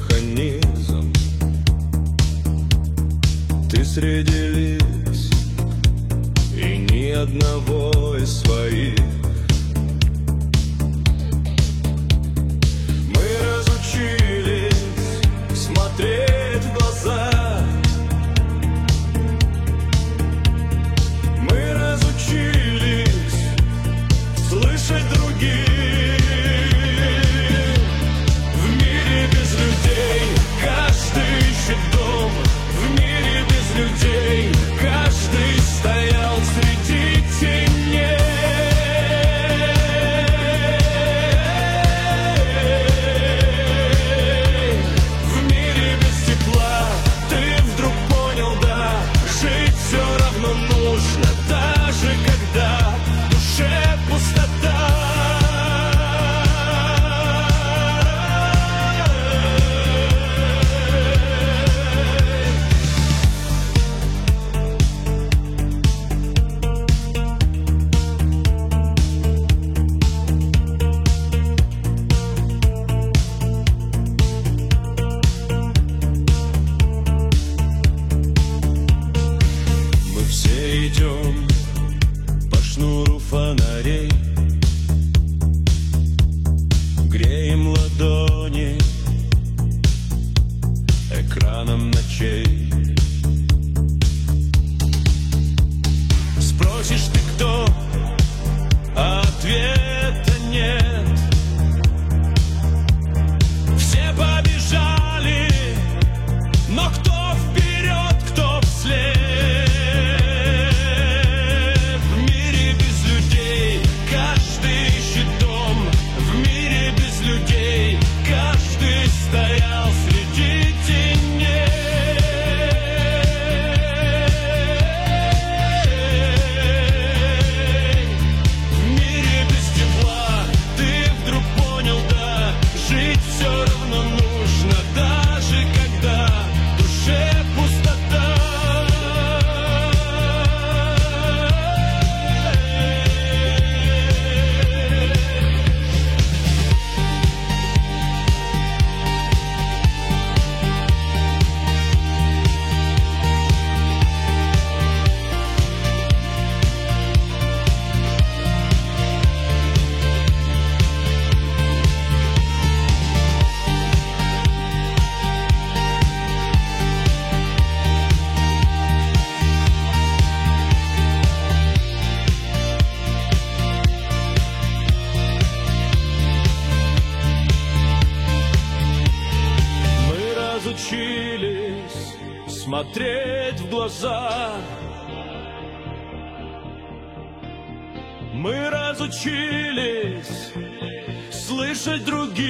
механизм. Ты среди лиц и ни одного из своих. Мы разучились смотреть в глаза. Мы разучились слышать других. В мире без людей каждый ищет дом. В мире без людей каждый стоял среди теней. В мире без тепла ты вдруг понял, да, жить все равно нужно, даже когда в душе пустота. Мы все идем по шнуру фонарей, греем ладони экраном ночей. Спросишь ты кто, а ответа нет. Все побежали, но кто вперед, кто вслед? В мире без людей каждый ищет дом. В мире без людей каждый стоял среди теней. В мире без тепла ты вдруг понял, да, жить все равно нужно, даже когда в душе пустота. Мы разучились смотреть в глаза. Мы разучились слышать других.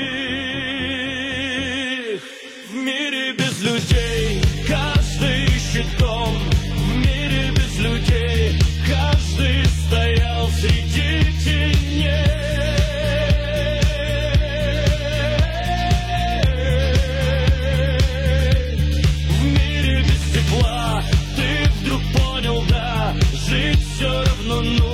В мире без людей каждый ищет дом. В мире без людей каждый стоял среди теней. В мире без тепла ты вдруг понял, да, жить все равно нужно.